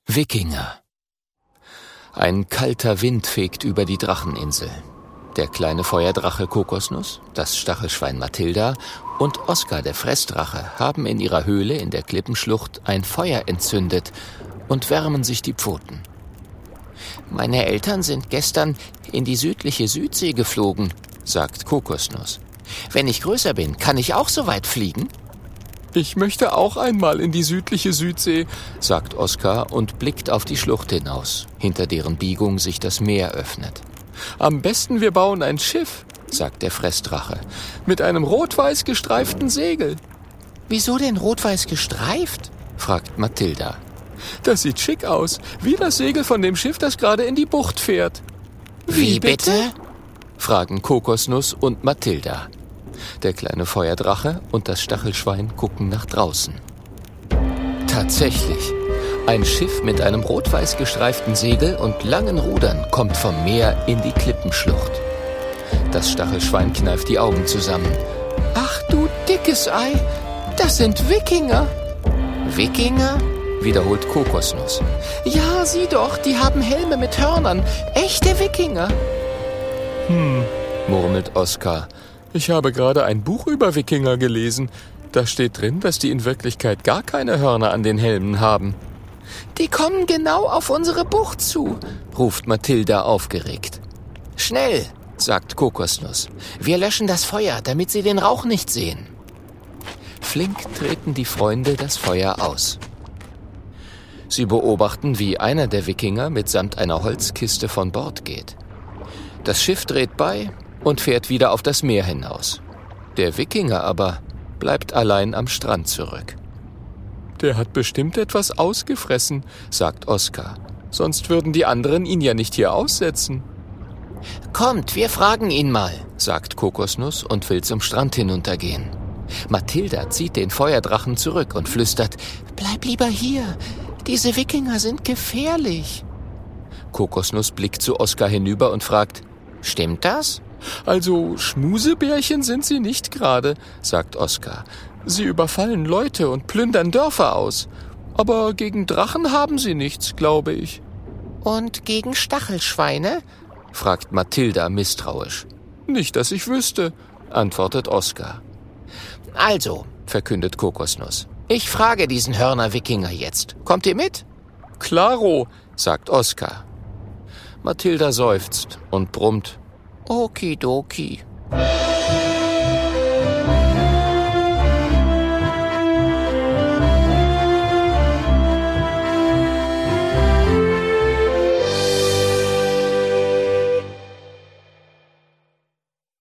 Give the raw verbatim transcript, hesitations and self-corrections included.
Wikinger. Ein kalter Wind fegt über die Dracheninsel. Der kleine Feuerdrache Kokosnuss, das Stachelschwein Mathilda und Oskar der Fressdrache haben in ihrer Höhle in der Klippenschlucht ein Feuer entzündet und wärmen sich die Pfoten. »Meine Eltern sind gestern in die südliche Südsee geflogen«, sagt Kokosnuss. »Wenn ich größer bin, kann ich auch so weit fliegen?« »Ich möchte auch einmal in die südliche Südsee«, sagt Oskar und blickt auf die Schlucht hinaus, hinter deren Biegung sich das Meer öffnet. »Am besten wir bauen ein Schiff«, sagt der Fressdrache, »mit einem rot-weiß gestreiften Segel.« »Wieso denn rot-weiß gestreift?«, fragt Mathilda. »Das sieht schick aus, wie das Segel von dem Schiff, das gerade in die Bucht fährt.« »Wie bitte?«, fragen Kokosnuss und Mathilda. Der kleine Feuerdrache und das Stachelschwein gucken nach draußen. Tatsächlich, ein Schiff mit einem rot-weiß gestreiften Segel und langen Rudern kommt vom Meer in die Klippenschlucht. Das Stachelschwein kneift die Augen zusammen. »Ach du dickes Ei, das sind Wikinger!« »Wikinger?«, wiederholt Kokosnuss. »Ja, sieh doch, die haben Helme mit Hörnern, echte Wikinger!« »Hm«, murmelt Oskar. »Ich habe gerade ein Buch über Wikinger gelesen. Da steht drin, dass die in Wirklichkeit gar keine Hörner an den Helmen haben.« »Die kommen genau auf unsere Bucht zu«, ruft Mathilda aufgeregt. »Schnell«, sagt Kokosnuss. »Wir löschen das Feuer, damit sie den Rauch nicht sehen.« Flink treten die Freunde das Feuer aus. Sie beobachten, wie einer der Wikinger mitsamt einer Holzkiste von Bord geht. Das Schiff dreht bei und fährt wieder auf das Meer hinaus. Der Wikinger aber bleibt allein am Strand zurück. »Der hat bestimmt etwas ausgefressen«, sagt Oskar. »Sonst würden die anderen ihn ja nicht hier aussetzen.« »Kommt, wir fragen ihn mal«, sagt Kokosnuss und will zum Strand hinuntergehen. Mathilda zieht den Feuerdrachen zurück und flüstert: »Bleib lieber hier, diese Wikinger sind gefährlich.« Kokosnuss blickt zu Oskar hinüber und fragt: »Stimmt das?« »Also Schmusebärchen sind sie nicht gerade«, sagt Oskar. »Sie überfallen Leute und plündern Dörfer aus. Aber gegen Drachen haben sie nichts, glaube ich.« »Und gegen Stachelschweine?«, fragt Mathilda misstrauisch. »Nicht, dass ich wüsste«, antwortet Oskar. »Also«, verkündet Kokosnuss. »ich frage diesen Hörner-Wikinger jetzt. Kommt ihr mit?« »Klaro«, sagt Oskar. Mathilda seufzt und brummt: Okidoki.